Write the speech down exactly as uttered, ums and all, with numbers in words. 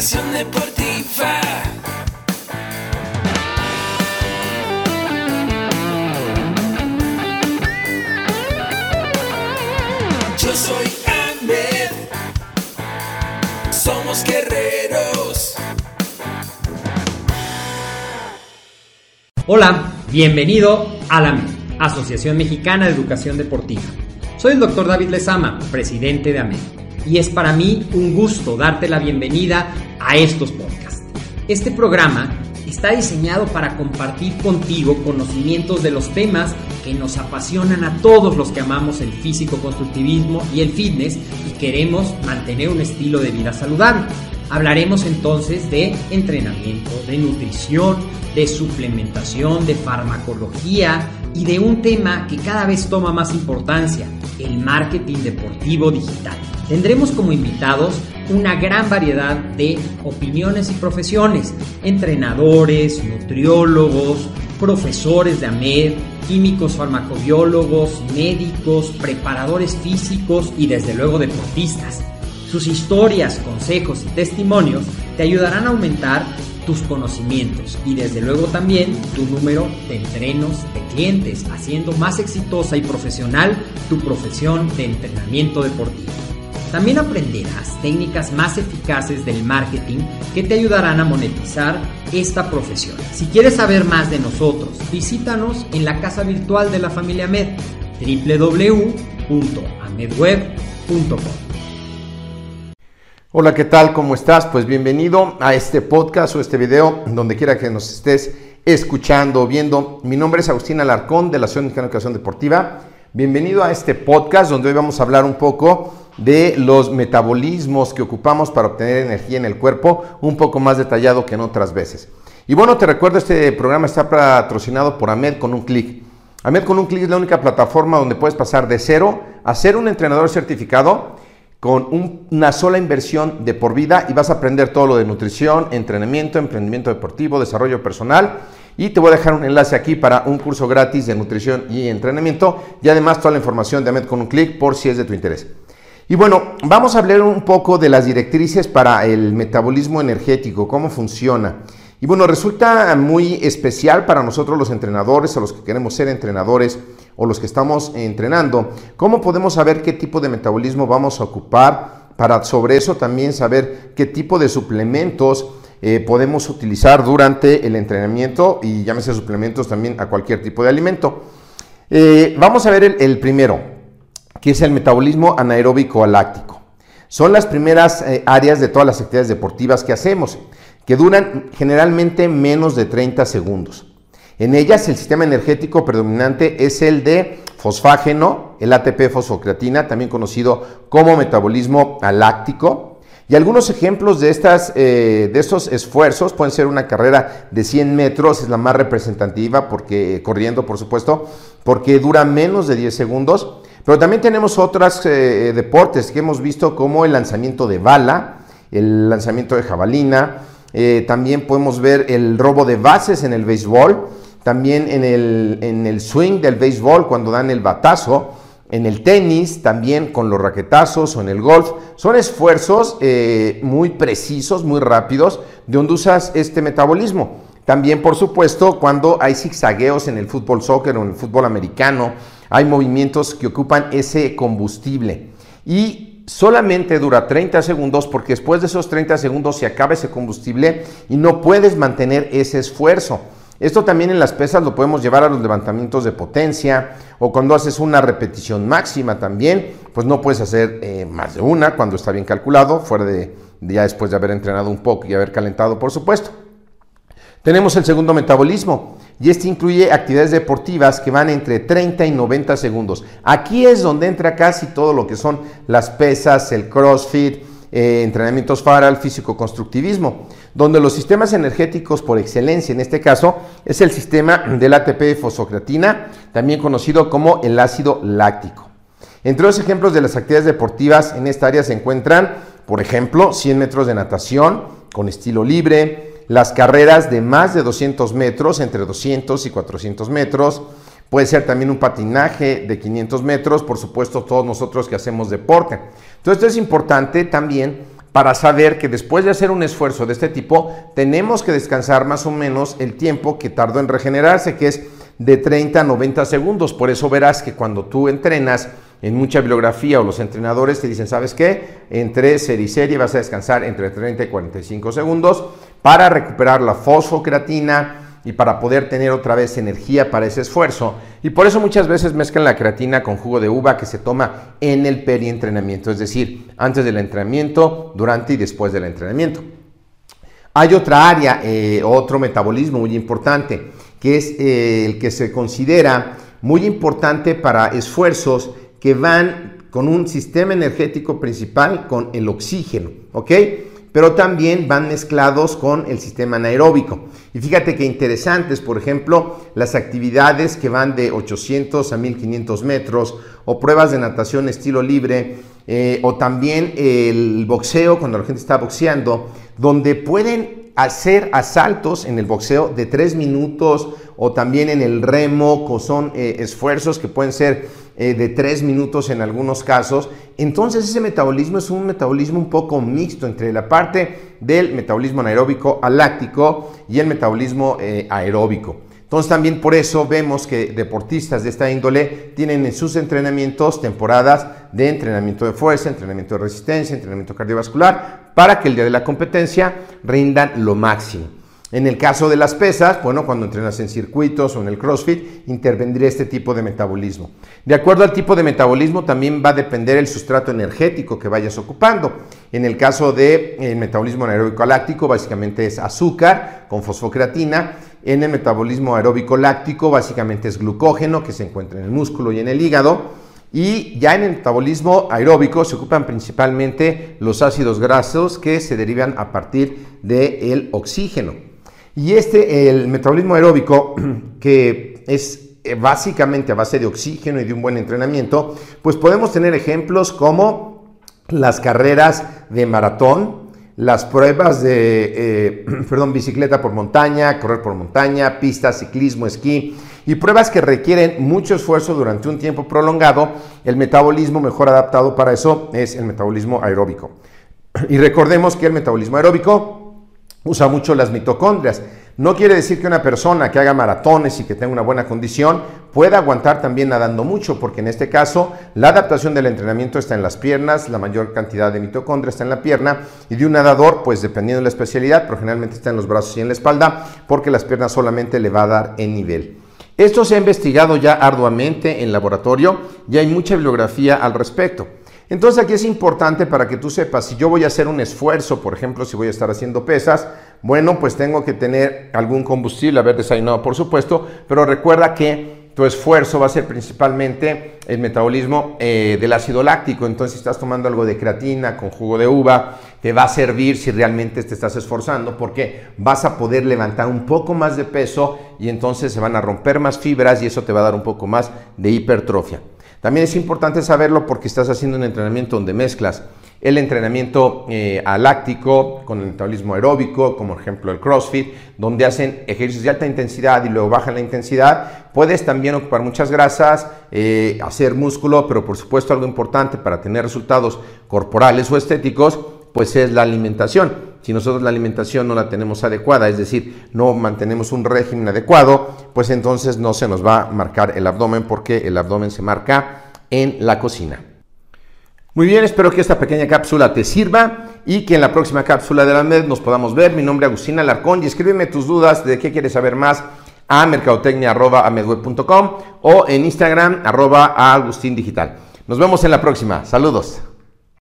Educación deportiva. Yo soy Ahmed. Somos guerreros. Hola, bienvenido a la Asociación Mexicana de Educación Deportiva. Soy el doctor David Lezama, presidente de A M E D, y es para mí un gusto darte la bienvenida a estos podcasts. Este programa está diseñado para compartir contigo conocimientos de los temas que nos apasionan a todos los que amamos el físico-constructivismo y el fitness y queremos mantener un estilo de vida saludable. Hablaremos entonces de entrenamiento, de nutrición, de suplementación, de farmacología y de un tema que cada vez toma más importancia, el marketing deportivo digital. Tendremos como invitados una gran variedad de opiniones y profesiones, entrenadores, nutriólogos, profesores de A M E D, químicos farmacobiólogos, médicos, preparadores físicos y desde luego deportistas. Sus historias, consejos y testimonios te ayudarán a aumentar tus conocimientos y desde luego también tu número de entrenos de clientes, haciendo más exitosa y profesional tu profesión de entrenamiento deportivo. También aprenderás técnicas más eficaces del marketing que te ayudarán a monetizar esta profesión. Si quieres saber más de nosotros, visítanos en la casa virtual de la familia A M E D, doble u doble u doble u punto amedweb punto com. Hola, ¿qué tal? ¿Cómo estás? Pues bienvenido a este podcast o este video, donde quiera que nos estés escuchando o viendo. Mi nombre es Agustín Alarcón, de la Asociación Mexicana de Educación Deportiva. Bienvenido a este podcast, donde hoy vamos a hablar un poco de los metabolismos que ocupamos para obtener energía en el cuerpo, un poco más detallado que en otras veces. Y bueno, te recuerdo, este programa está patrocinado por A M E D con un clic. A M E D con un clic es la única plataforma donde puedes pasar de cero a ser un entrenador certificado con un, una sola inversión de por vida y vas a aprender todo lo de nutrición, entrenamiento, emprendimiento deportivo, desarrollo personal, y te voy a dejar un enlace aquí para un curso gratis de nutrición y entrenamiento y además toda la información de A M E D con un clic por si es de tu interés. Y bueno, vamos a hablar un poco de las directrices para el metabolismo energético, cómo funciona. Y bueno, resulta muy especial para nosotros los entrenadores, o los que queremos ser entrenadores, o los que estamos entrenando, cómo podemos saber qué tipo de metabolismo vamos a ocupar, para sobre eso también saber qué tipo de suplementos eh, podemos utilizar durante el entrenamiento, y llámese suplementos también a cualquier tipo de alimento. Eh, vamos a ver el, el primero, que es el metabolismo anaeróbico láctico. Son las primeras eh, áreas de todas las actividades deportivas que hacemos, que duran generalmente menos de treinta segundos. En ellas el sistema energético predominante es el de fosfágeno, el A T P fosfocreatina, también conocido como metabolismo aláctico. Y algunos ejemplos de, estas, eh, de estos esfuerzos pueden ser una carrera de cien metros, es la más representativa, porque corriendo por supuesto, porque dura menos de diez segundos. Pero también tenemos otros eh, deportes que hemos visto, como el lanzamiento de bala, el lanzamiento de jabalina. Eh, también podemos ver el robo de bases en el béisbol, también en el, en el swing del béisbol cuando dan el batazo, en el tenis también con los raquetazos o en el golf. Son esfuerzos eh, muy precisos, muy rápidos, de donde usas este metabolismo. También, por supuesto, cuando hay zigzagueos en el fútbol soccer o en el fútbol americano, hay movimientos que ocupan ese combustible. Y solamente dura treinta segundos, porque después de esos treinta segundos se acaba ese combustible y no puedes mantener ese esfuerzo. Esto también en las pesas lo podemos llevar a los levantamientos de potencia, o cuando haces una repetición máxima también, pues no puedes hacer eh, más de una cuando está bien calculado, fuera de, de ya después de haber entrenado un poco y haber calentado, por supuesto. Tenemos el segundo metabolismo, y este incluye actividades deportivas que van entre treinta y noventa segundos. Aquí es donde entra casi todo lo que son las pesas, el crossfit, eh, entrenamientos para el físico-constructivismo, donde los sistemas energéticos por excelencia, en este caso, es el sistema del A T P fosfocreatina, también conocido como el ácido láctico. Entre los ejemplos de las actividades deportivas en esta área se encuentran, por ejemplo, cien metros de natación con estilo libre, las carreras de más de doscientos metros, entre doscientos y cuatrocientos metros, puede ser también un patinaje de quinientos metros, por supuesto todos nosotros que hacemos deporte. Entonces esto es importante también para saber que después de hacer un esfuerzo de este tipo, tenemos que descansar más o menos el tiempo que tardó en regenerarse, que es de treinta a noventa segundos. Por eso verás que cuando tú entrenas en mucha bibliografía o los entrenadores te dicen, ¿sabes qué? Entre serie y serie vas a descansar entre treinta y cuarenta y cinco segundos para recuperar la fosfocreatina y para poder tener otra vez energía para ese esfuerzo. Y por eso muchas veces mezclan la creatina con jugo de uva que se toma en el perientrenamiento, es decir, antes del entrenamiento, durante y después del entrenamiento. Hay otra área, eh, otro metabolismo muy importante, que es eh, el que se considera muy importante para esfuerzos que van con un sistema energético principal con el oxígeno, ¿ok? Pero también van mezclados con el sistema anaeróbico. Y fíjate que interesantes, por ejemplo, las actividades que van de ochocientos a mil quinientos metros, o pruebas de natación estilo libre, eh, o también el boxeo, cuando la gente está boxeando, donde pueden hacer asaltos en el boxeo de tres minutos, o también en el remo, que son eh, esfuerzos que pueden ser eh, de tres minutos en algunos casos. Entonces ese metabolismo es un metabolismo un poco mixto entre la parte del metabolismo anaeróbico al láctico y el metabolismo eh, aeróbico. Entonces también por eso vemos que deportistas de esta índole tienen en sus entrenamientos temporadas de entrenamiento de fuerza, entrenamiento de resistencia, entrenamiento cardiovascular, para que el día de la competencia rindan lo máximo. En el caso de las pesas, bueno, cuando entrenas en circuitos o en el CrossFit, intervendría este tipo de metabolismo. De acuerdo al tipo de metabolismo, también va a depender el sustrato energético que vayas ocupando. En el caso del metabolismo anaeróbico láctico, básicamente es azúcar con fosfocreatina. En el metabolismo aeróbico láctico, básicamente es glucógeno, que se encuentra en el músculo y en el hígado. Y ya en el metabolismo aeróbico se ocupan principalmente los ácidos grasos que se derivan a partir del oxígeno. Y este, el metabolismo aeróbico, que es básicamente a base de oxígeno y de un buen entrenamiento, pues podemos tener ejemplos como las carreras de maratón, las pruebas de eh, perdón, bicicleta por montaña, correr por montaña, pista, ciclismo, esquí, y pruebas que requieren mucho esfuerzo durante un tiempo prolongado. El metabolismo mejor adaptado para eso es el metabolismo aeróbico. Y recordemos que el metabolismo aeróbico usa mucho las mitocondrias. No quiere decir que una persona que haga maratones y que tenga una buena condición pueda aguantar también nadando mucho, porque en este caso la adaptación del entrenamiento está en las piernas, la mayor cantidad de mitocondrias está en la pierna, y de un nadador, pues dependiendo de la especialidad, pero generalmente está en los brazos y en la espalda, porque las piernas solamente le va a dar en nivel. Esto se ha investigado ya arduamente en laboratorio y hay mucha bibliografía al respecto. Entonces aquí es importante para que tú sepas, si yo voy a hacer un esfuerzo, por ejemplo, si voy a estar haciendo pesas, bueno, pues tengo que tener algún combustible, haber desayunado, por supuesto, pero recuerda que tu esfuerzo va a ser principalmente el metabolismo eh, del ácido láctico. Entonces, si estás tomando algo de creatina con jugo de uva, te va a servir si realmente te estás esforzando, porque vas a poder levantar un poco más de peso y entonces se van a romper más fibras y eso te va a dar un poco más de hipertrofia. También es importante saberlo porque estás haciendo un entrenamiento donde mezclas el entrenamiento eh, aláctico con el metabolismo aeróbico, como por ejemplo el CrossFit, donde hacen ejercicios de alta intensidad y luego bajan la intensidad. Puedes también ocupar muchas grasas, eh, hacer músculo, pero por supuesto algo importante para tener resultados corporales o estéticos, pues es la alimentación. Si nosotros la alimentación no la tenemos adecuada, es decir, no mantenemos un régimen adecuado, pues entonces no se nos va a marcar el abdomen, porque el abdomen se marca en la cocina. Muy bien, espero que esta pequeña cápsula te sirva y que en la próxima cápsula de la AMED nos podamos ver. Mi nombre es Agustín Alarcón y escríbeme tus dudas de qué quieres saber más a mercadotecnia arroba amedweb punto com o en Instagram arroba agustindigital. Nos vemos en la próxima. Saludos.